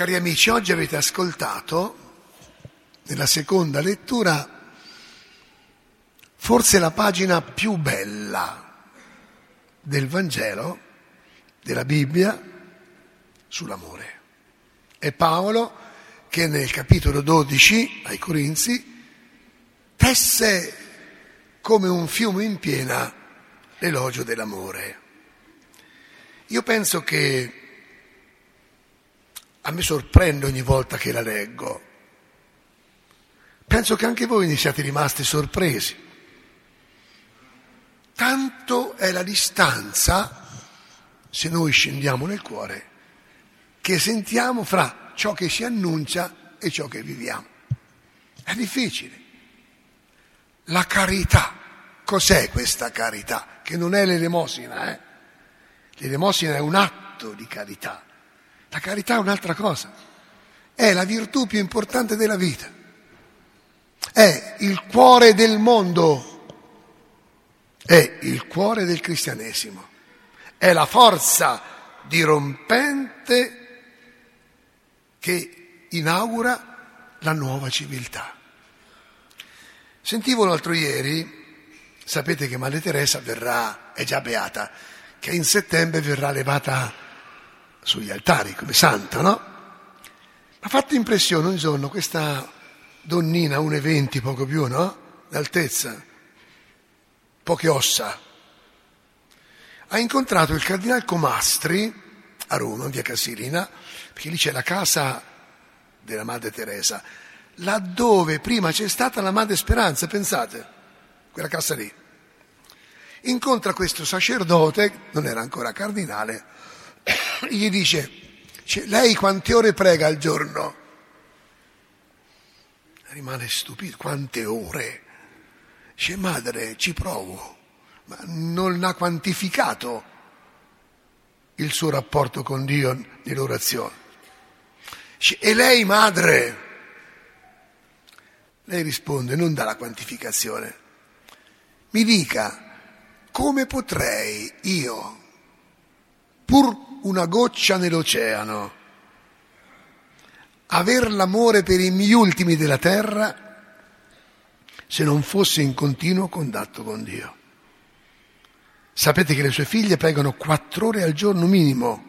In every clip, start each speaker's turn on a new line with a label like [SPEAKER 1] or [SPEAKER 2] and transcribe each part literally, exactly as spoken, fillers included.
[SPEAKER 1] Cari amici, oggi avete ascoltato, nella seconda lettura, forse la pagina più bella del Vangelo, della Bibbia, sull'amore. È Paolo che nel capitolo dodici, ai Corinzi, tesse come un fiume in piena l'elogio dell'amore. Io penso che a me sorprende ogni volta che la leggo. Penso che anche voi ne siate rimasti sorpresi. Tanto è la distanza, se noi scendiamo nel cuore, che sentiamo fra ciò che si annuncia e ciò che viviamo. È difficile. La carità. Cos'è questa carità? Che non è l'elemosina, eh? L'elemosina è un atto di carità. La carità è un'altra cosa. È la virtù più importante della vita. È il cuore del mondo. È il cuore del cristianesimo. È la forza dirompente che inaugura la nuova civiltà. Sentivo l'altro ieri, sapete che Madre Teresa verrà, è già beata, che in settembre verrà levata sugli altari come santa, no? Mi ha fatto impressione un giorno questa donnina, uno e venti poco più, no? D'altezza, poche ossa. Ha incontrato il cardinale Comastri a Roma, in via Casilina, perché lì c'è la casa della Madre Teresa, laddove prima c'è stata la Madre Speranza, pensate, quella casa lì. Incontra questo sacerdote, non era ancora cardinale, gli dice, lei quante ore prega al giorno? Rimane stupito, quante ore? Dice, madre, ci provo, ma non ha quantificato il suo rapporto con Dio nell'orazione. Dice, e lei, madre? Lei risponde, non dà la quantificazione. Mi dica, come potrei io, pur una goccia nell'oceano, aver l'amore per i miei ultimi della terra se non fosse in continuo contatto con Dio? Sapete che le sue figlie pregano quattro ore al giorno minimo.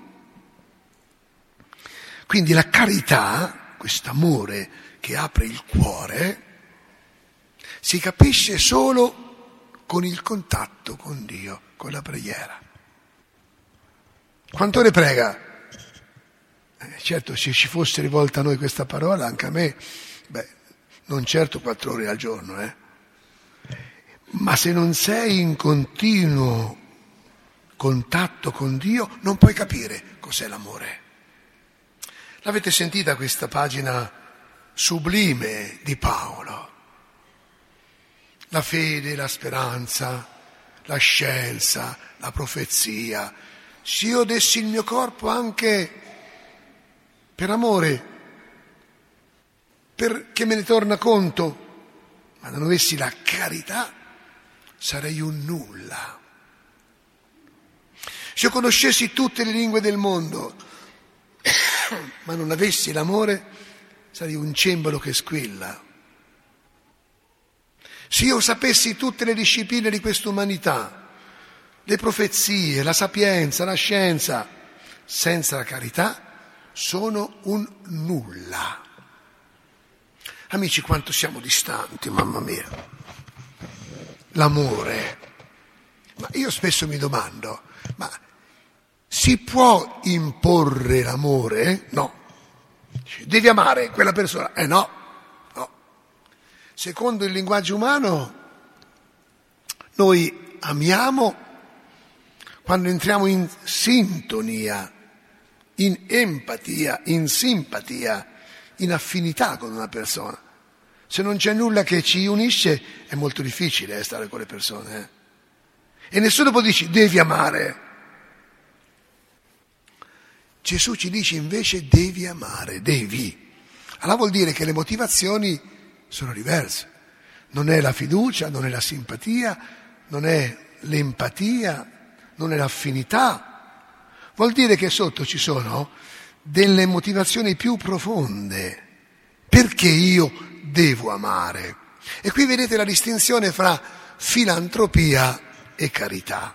[SPEAKER 1] Quindi la carità, quest'amore che apre il cuore, si capisce solo con il contatto con Dio, con la preghiera. Quante ore prega? Eh, certo, se ci fosse rivolta a noi questa parola, anche a me, beh, non certo quattro ore al giorno, eh. Ma se non sei in continuo contatto con Dio, non puoi capire cos'è l'amore. L'avete sentita questa pagina sublime di Paolo? La fede, la speranza, la scienza, la profezia. Se io dessi il mio corpo anche per amore, perché me ne torna conto, ma non avessi la carità, sarei un nulla. Se io conoscessi tutte le lingue del mondo, ma non avessi l'amore, sarei un cembalo che squilla. Se io sapessi tutte le discipline di questa umanità, le profezie, la sapienza, la scienza, senza la carità, sono un nulla. Amici, quanto siamo distanti, mamma mia. L'amore. Ma io spesso mi domando, ma si può imporre l'amore? No. Devi amare quella persona? Eh no. No. Secondo il linguaggio umano, noi amiamo quando entriamo in sintonia, in empatia, in simpatia, in affinità con una persona. Se non c'è nulla che ci unisce, è molto difficile eh, stare con le persone. Eh. E nessuno può dire, devi amare. Gesù ci dice invece, devi amare, devi. Allora vuol dire che le motivazioni sono diverse. Non è la fiducia, non è la simpatia, non è l'empatia, non è l'affinità. Vuol dire che sotto ci sono delle motivazioni più profonde. Perché io devo amare? E qui vedete la distinzione fra filantropia e carità.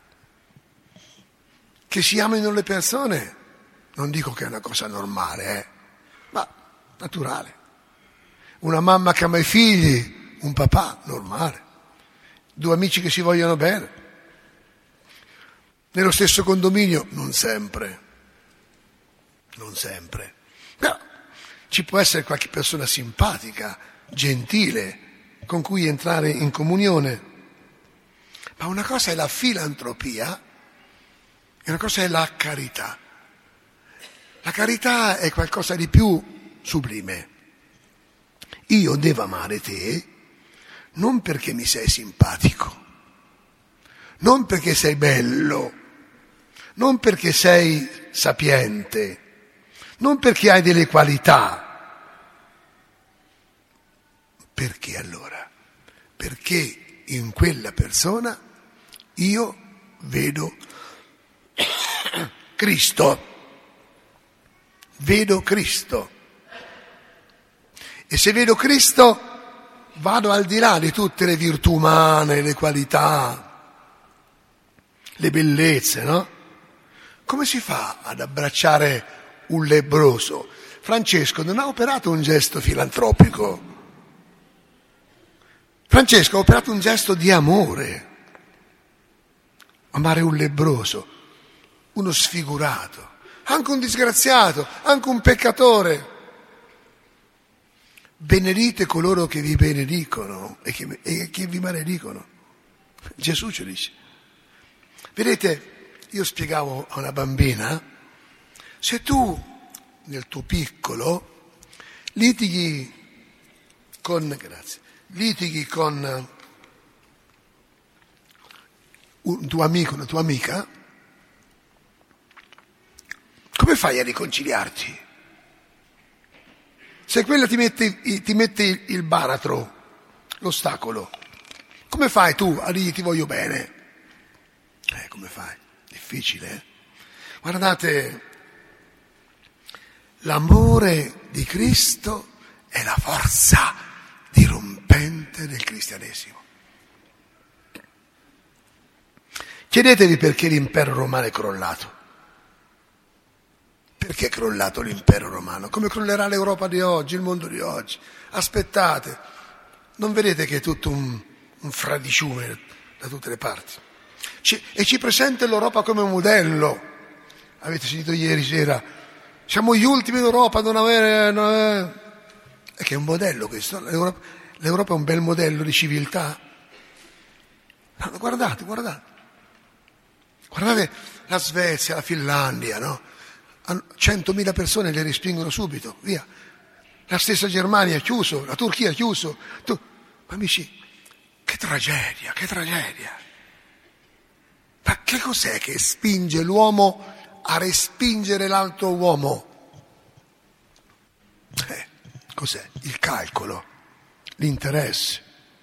[SPEAKER 1] Che si amino le persone, non dico che è una cosa normale, eh, ma naturale. Una mamma che ama i figli, un papà, normale. Due amici che si vogliono bene. Nello stesso condominio, non sempre. Non sempre. Però ci può essere qualche persona simpatica, gentile, con cui entrare in comunione. Ma una cosa è la filantropia e una cosa è la carità. La carità è qualcosa di più sublime. Io devo amare te non perché mi sei simpatico, non perché sei bello, non perché sei sapiente, non perché hai delle qualità. Perché allora? Perché in quella persona io vedo Cristo. Vedo Cristo. E se vedo Cristo vado al di là di tutte le virtù umane, le qualità, le bellezze, no? Come si fa ad abbracciare un lebbroso? Francesco non ha operato un gesto filantropico. Francesco ha operato un gesto di amore. Amare un lebbroso, uno sfigurato, anche un disgraziato, anche un peccatore. Benedite coloro che vi benedicono e che, e che vi maledicono. Gesù ce lo dice. Vedete, io spiegavo a una bambina, se tu nel tuo piccolo litighi con, grazie, litighi con un tuo amico, una tua amica, come fai a riconciliarti? Se quella ti mette, ti mette il baratro, l'ostacolo, come fai tu a dirgli ti voglio bene? Eh, come fai? Difficile, eh? Guardate, l'amore di Cristo è la forza dirompente del cristianesimo. Chiedetevi perché l'impero romano è crollato. Perché è crollato l'impero romano? Come crollerà l'Europa di oggi, il mondo di oggi? Aspettate, non vedete che è tutto un, un fradiciume da tutte le parti? Ci, e ci presenta l'Europa come un modello. Avete sentito ieri sera, siamo gli ultimi in Europa a non avere... Non avere... È che è un modello questo, L'Europa, l'Europa è un bel modello di civiltà. No, guardate, guardate. Guardate la Svezia, la Finlandia, no? centomila persone le respingono subito, via. La stessa Germania ha chiuso, la Turchia ha chiuso. Tu... Amici, che tragedia, che tragedia. Ma che cos'è che spinge l'uomo a respingere l'altro uomo? Eh, cos'è? Il calcolo, l'interesse,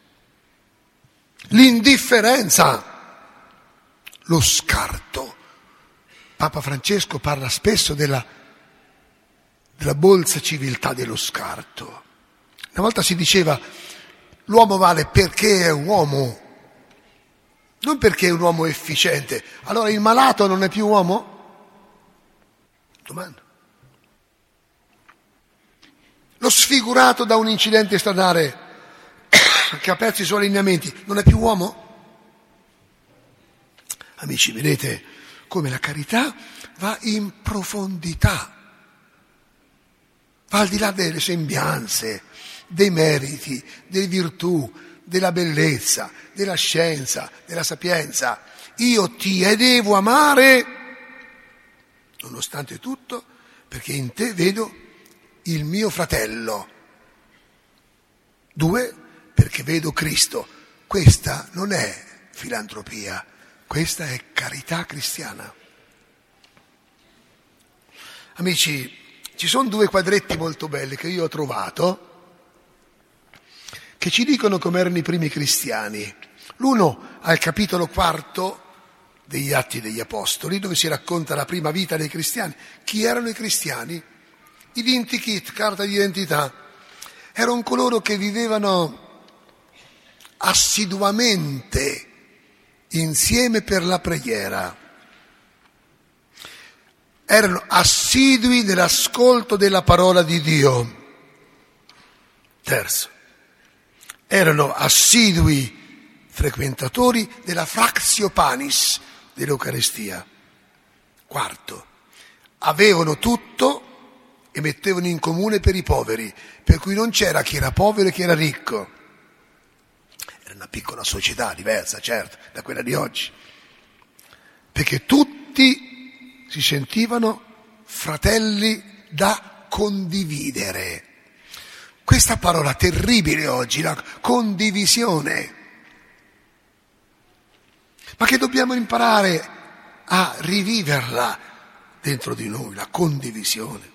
[SPEAKER 1] l'indifferenza, lo scarto. Papa Francesco parla spesso della, della bolsa civiltà dello scarto. Una volta si diceva l'uomo vale perché è uomo, non perché è un uomo efficiente. Allora il malato non è più uomo? Domanda. Lo sfigurato da un incidente stradale che ha perso i suoi allineamenti non è più uomo? Amici, vedete come la carità va in profondità, va al di là delle sembianze, dei meriti, delle virtù, della bellezza, della scienza, della sapienza. Io ti devo amare, nonostante tutto, perché in te vedo il mio fratello. Due, perché vedo Cristo. Questa non è filantropia. Questa è carità cristiana. Amici, ci sono due quadretti molto belli che io ho trovato che ci dicono come erano i primi cristiani. L'uno al capitolo quarto degli Atti degli Apostoli, dove si racconta la prima vita dei cristiani. Chi erano i cristiani? Identikit, carta di identità. Erano coloro che vivevano assiduamente insieme per la preghiera. Erano assidui nell'ascolto della parola di Dio. Terzo, erano assidui frequentatori della fractio panis, dell'Eucaristia. Quarto, avevano tutto e mettevano in comune per i poveri, per cui non c'era chi era povero e chi era ricco. Era una piccola società diversa, certo, da quella di oggi, perché tutti si sentivano fratelli da condividere. Questa parola terribile oggi, la condivisione, ma che dobbiamo imparare a riviverla dentro di noi, la condivisione.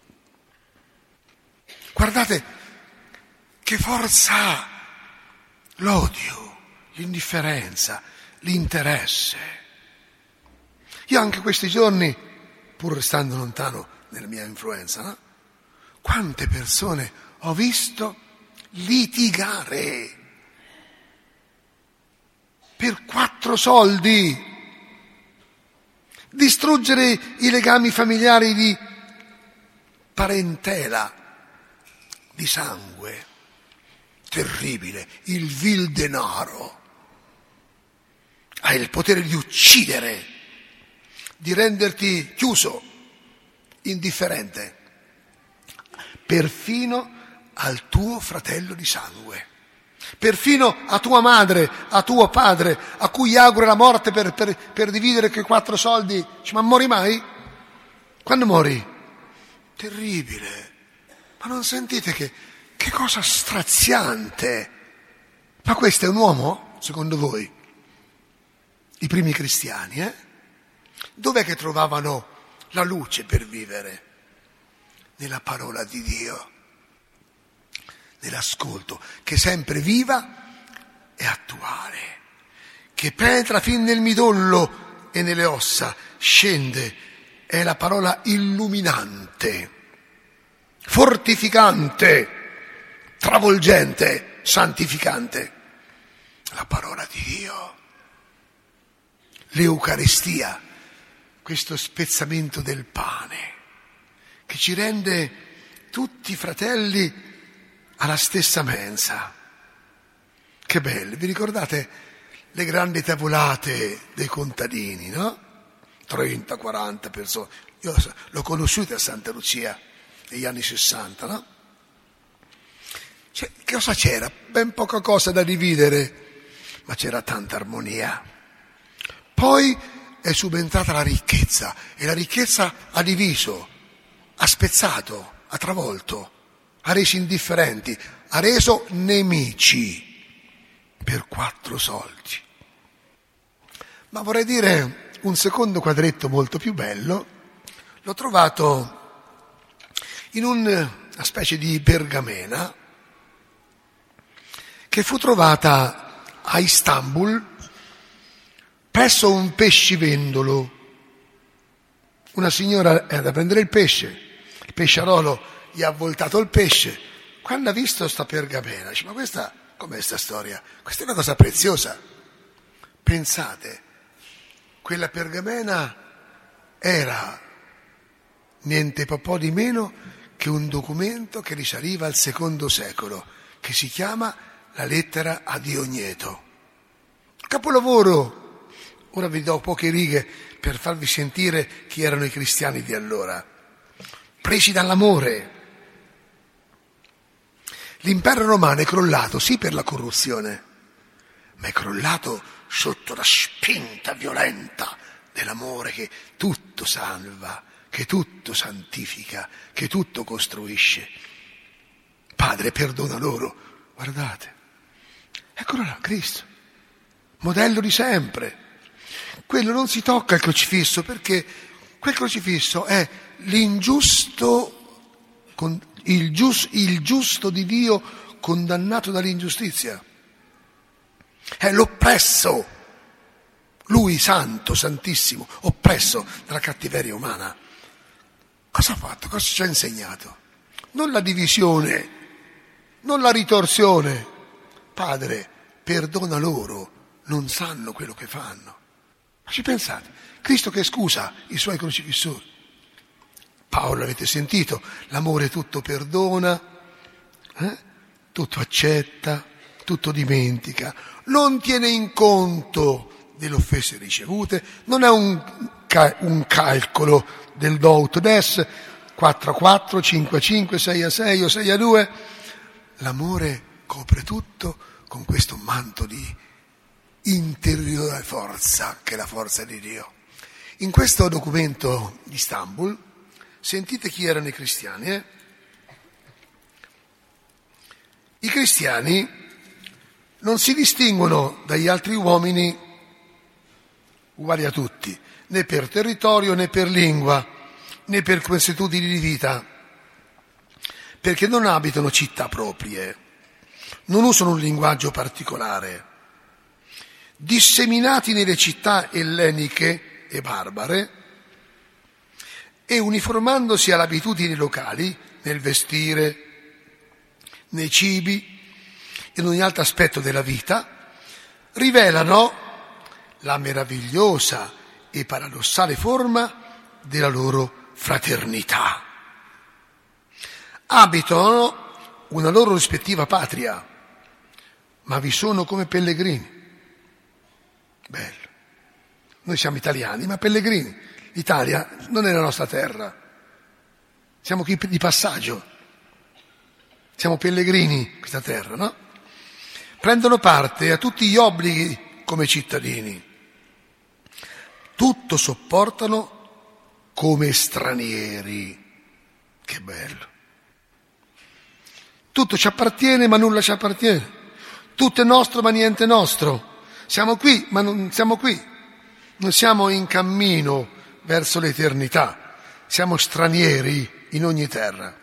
[SPEAKER 1] Guardate che forza ha l'odio, l'indifferenza, l'interesse. Io anche questi giorni, pur restando lontano nella mia influenza, no? Quante persone ho visto litigare per quattro soldi, distruggere i legami familiari di parentela, di sangue. Terribile, il vil denaro ha il potere di uccidere, di renderti chiuso, indifferente, perfino al tuo fratello di sangue, perfino a tua madre, a tuo padre, a cui augura la morte per, per, per dividere quei quattro soldi. Dici, ma mori mai? Quando mori? Terribile. Ma non sentite che, che cosa straziante? Ma questo è un uomo, secondo voi? I primi cristiani, eh? Dov'è che trovavano la luce per vivere? Nella parola di Dio, nell'ascolto, che è sempre viva e attuale, che penetra fin nel midollo e nelle ossa, scende, è la parola illuminante, fortificante, travolgente, santificante, la parola di Dio, l'Eucaristia, questo spezzamento del pane che ci rende tutti fratelli alla stessa mensa. Che bello, vi ricordate le grandi tavolate dei contadini, no? trenta quaranta persone. Io l'ho conosciuta a Santa Lucia negli anni sessanta, no? Cioè, che cosa c'era? Ben poca cosa da dividere, ma c'era tanta armonia. Poi è subentrata la ricchezza e la ricchezza ha diviso, ha spezzato, ha travolto, ha reso indifferenti, ha reso nemici per quattro soldi. Ma vorrei dire un secondo quadretto molto più bello, l'ho trovato in una specie di pergamena che fu trovata a Istanbul presso un pescivendolo. Una signora era da prendere il pesce, il pesciarolo gli ha avvoltato il pesce. Quando ha visto sta pergamena, dice, ma questa, com'è sta storia? Questa è una cosa preziosa. Pensate, quella pergamena era niente po' di meno che un documento che risaliva al secondo secolo, che si chiama la lettera a Diogneto. Capolavoro. Ora vi do poche righe per farvi sentire chi erano i cristiani di allora. Presi dall'amore. L'impero romano è crollato, sì, per la corruzione, ma è crollato sotto la spinta violenta dell'amore che tutto salva, che tutto santifica, che tutto costruisce. Padre, perdona loro. Guardate, eccolo là, Cristo, modello di sempre. Quello non si tocca il crocifisso, perché quel crocifisso è l'ingiusto, il, gius, il giusto di Dio condannato dall'ingiustizia. È l'oppresso, lui santo, santissimo, oppresso dalla cattiveria umana. Cosa ha fatto? Cosa ci ha insegnato? Non la divisione, non la ritorsione. Padre, perdona loro, non sanno quello che fanno. Ma ci pensate? Cristo che scusa i suoi crocifissori. Paolo, avete sentito? L'amore tutto perdona, eh? Tutto accetta, tutto dimentica, non tiene in conto delle offese ricevute, non è un, ca- un calcolo del do ut des, quattro a quattro, cinque a cinque, sei a sei o sei a due. L'amore copre tutto con questo manto di interiore forza, che è la forza di Dio. In questo documento di Istanbul, sentite chi erano i cristiani, eh? I cristiani non si distinguono dagli altri uomini uguali a tutti, né per territorio, né per lingua, né per consuetudini di vita, perché non abitano città proprie, non usano un linguaggio particolare. Disseminati nelle città elleniche e barbare e uniformandosi alle abitudini locali, nel vestire, nei cibi, in ogni altro aspetto della vita, rivelano la meravigliosa e paradossale forma della loro fraternità. Abitano una loro rispettiva patria, ma vi sono come pellegrini. Bello. Noi siamo italiani, ma pellegrini. L'Italia non è la nostra terra. Siamo qui di passaggio. Siamo pellegrini in questa terra, no? Prendono parte a tutti gli obblighi come cittadini. Tutto sopportano come stranieri. Che bello. Tutto ci appartiene, ma nulla ci appartiene. Tutto è nostro, ma niente è nostro. Siamo qui, ma non siamo qui. Non siamo in cammino verso l'eternità. Siamo stranieri in ogni terra.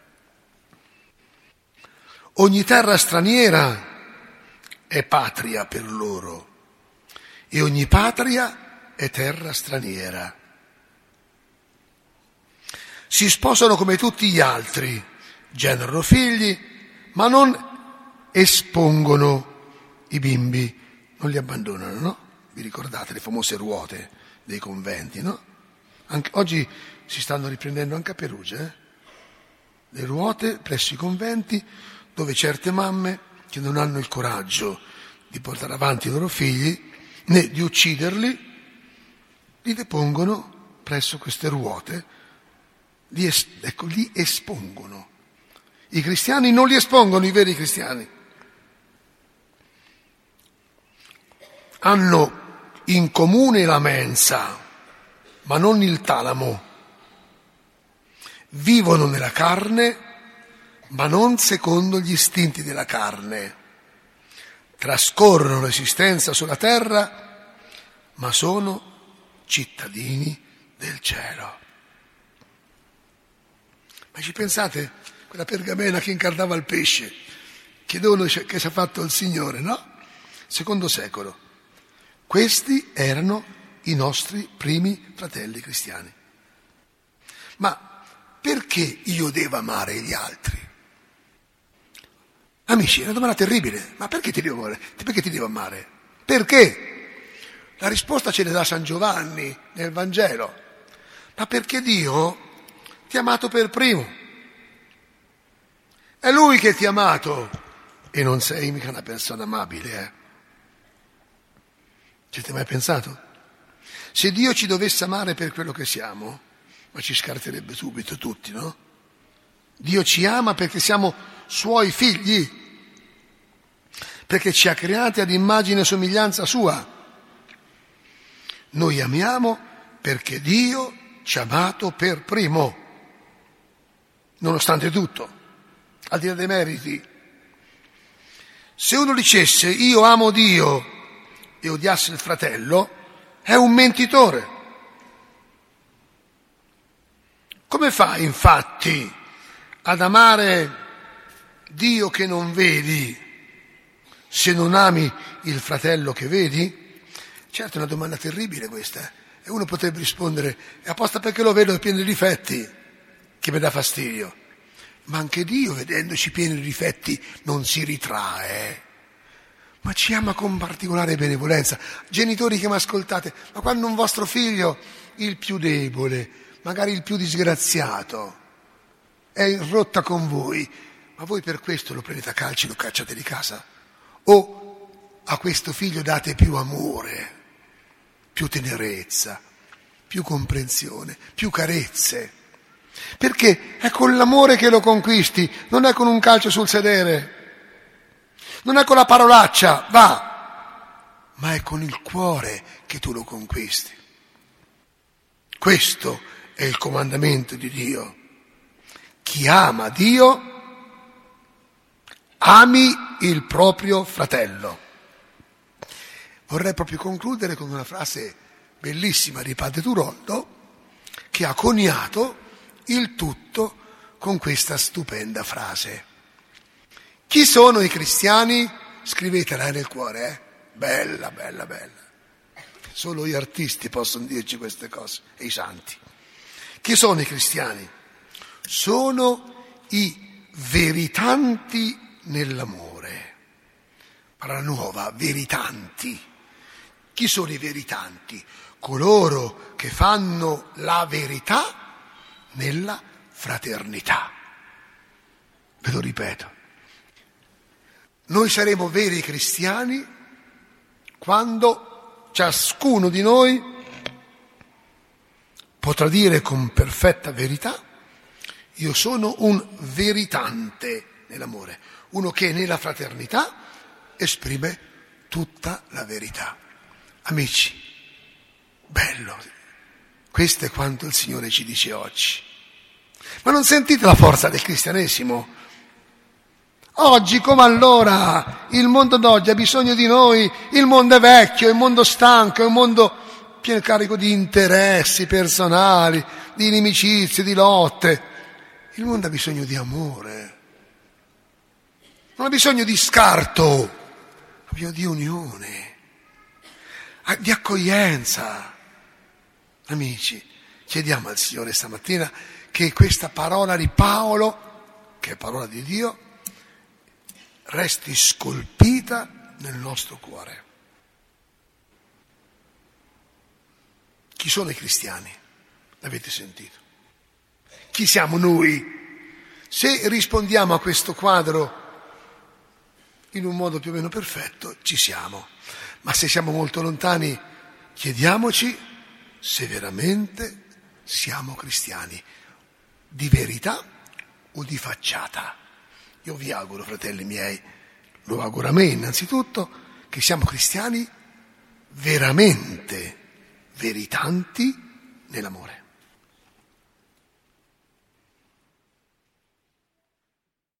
[SPEAKER 1] Ogni terra straniera è patria per loro e ogni patria è terra straniera. Si sposano come tutti gli altri, generano figli, ma non espongono i bimbi, non li abbandonano, no? Vi ricordate le famose ruote dei conventi, no? Anche, oggi si stanno riprendendo anche a Perugia, eh? Le ruote presso i conventi dove certe mamme che non hanno il coraggio di portare avanti i loro figli né di ucciderli, li depongono presso queste ruote, li, es- ecco, li espongono. I cristiani non li espongono, i veri cristiani. Hanno in comune la mensa, ma non il talamo. Vivono nella carne, ma non secondo gli istinti della carne. Trascorrono l'esistenza sulla terra, ma sono cittadini del cielo. Ma ci pensate? Quella pergamena che incardava il pesce, chiedevano che ci ha fatto il Signore, no? Secondo secolo. Questi erano i nostri primi fratelli cristiani. Ma perché io devo amare gli altri? Amici, è una domanda terribile. Ma perché ti devo amare? Perché ti devo amare? Perché? La risposta ce ne dà San Giovanni nel Vangelo. Ma perché Dio ti ha amato per primo. È Lui che ti ha amato e non sei mica una persona amabile, eh? Ci avete mai pensato? Se Dio ci dovesse amare per quello che siamo, ma ci scarterebbe subito tutti, no? Dio ci ama perché siamo Suoi figli, perché ci ha creati ad immagine e somiglianza Sua. Noi amiamo perché Dio ci ha amato per primo, nonostante tutto, al di là dei meriti. Se uno dicesse io amo Dio e odiasse il fratello, è un mentitore. Come fai infatti ad amare Dio che non vedi se non ami il fratello che vedi? Certo, è una domanda terribile questa. Eh? E uno potrebbe rispondere, è apposta perché lo vedo pieno di difetti che mi dà fastidio. Ma anche Dio, vedendoci pieni di difetti, non si ritrae, ma ci ama con particolare benevolenza. Genitori che mi ascoltate, ma quando un vostro figlio, il più debole, magari il più disgraziato, è in rotta con voi, ma voi per questo lo prendete a calci e lo cacciate di casa? O a questo figlio date più amore, più tenerezza, più comprensione, più carezze? Perché è con l'amore che lo conquisti, non è con un calcio sul sedere, non è con la parolaccia, va, ma è con il cuore che tu lo conquisti. Questo è il comandamento di Dio. Chi ama Dio, ami il proprio fratello. Vorrei proprio concludere con una frase bellissima di Padre Turoldo, che ha coniato il tutto con questa stupenda frase. Chi sono i cristiani? Scrivetela nel cuore, eh? Bella, bella, bella. Solo gli artisti possono dirci queste cose, e i santi. Chi sono i cristiani? Sono i veritanti nell'amore. Parola nuova, veritanti. Chi sono i veritanti? Coloro che fanno la verità nella fraternità. Ve lo ripeto. Noi saremo veri cristiani quando ciascuno di noi potrà dire con perfetta verità: io sono un veritante nell'amore, uno che nella fraternità esprime tutta la verità. Amici, bello, questo è quanto il Signore ci dice oggi. Ma non sentite la forza del cristianesimo? Oggi come allora, il mondo d'oggi ha bisogno di noi, il mondo è vecchio, è un mondo stanco, è un mondo pieno carico di interessi personali, di inimicizie, di lotte. Il mondo ha bisogno di amore, non ha bisogno di scarto, ha bisogno di unione, di accoglienza. Amici, chiediamo al Signore stamattina che questa parola di Paolo, che è parola di Dio, resti scolpita nel nostro cuore. Chi sono i cristiani? L'avete sentito? Chi siamo noi? Se rispondiamo a questo quadro in un modo più o meno perfetto, ci siamo. Ma se siamo molto lontani, chiediamoci se veramente siamo cristiani, di verità o di facciata. Io vi auguro, fratelli miei, lo auguro a me innanzitutto, che siamo cristiani veramente veritanti nell'amore.